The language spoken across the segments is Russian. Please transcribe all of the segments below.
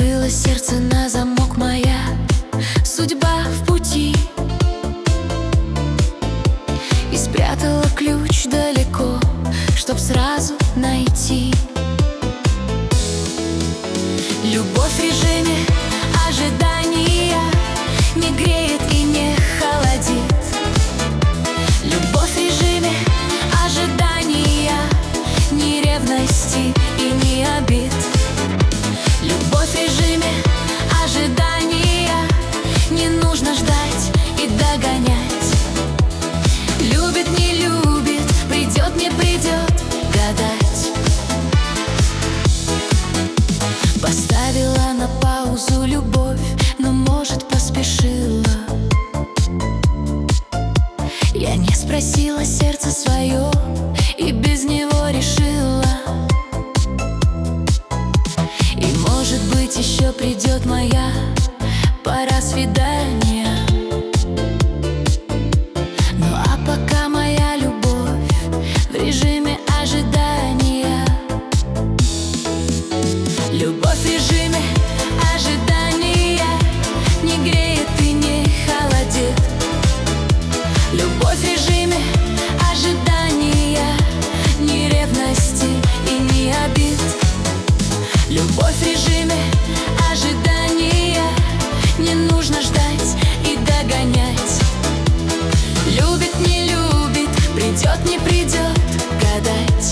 Закрыла сердце на замок, моя судьба в пути, и спрятала ключ далеко, чтоб сразу найти. Любовь в режиме ожидания не греет и не холодит. Любовь в режиме ожидания, ни ревности и ни обид. Любовь в режиме ожидания, не нужно ждать и догонять. Любит, не любит, придет, не придет, гадать. Поставила на паузу любовь, но, может, поспешила. Я не спросила сердце свое и без него решила. И, может быть, еще придет моя пора свидания. Ну а пока моя любовь в режиме ожидания. Любовь в режиме ожидания не греет и не холодит. Любовь в режиме ожидания, ни ревности и ни обид. Любовь в режиме ожидания, не нужно ждать и догонять. Любит, не любит, придет, не придет, гадать.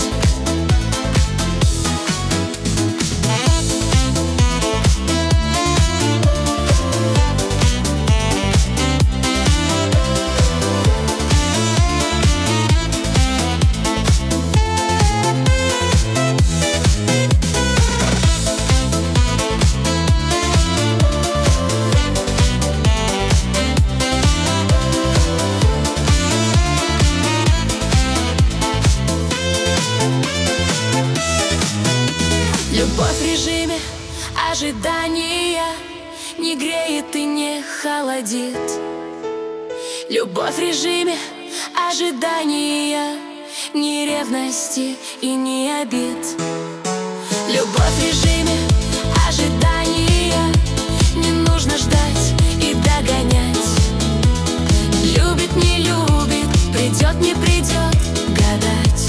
Любовь в режиме ожидания не греет и не холодит. Любовь в режиме ожидания, ни ревности и ни обид. Любовь в режиме ожидания, не нужно ждать и догонять. Любит, не любит, придет, не придет, гадать.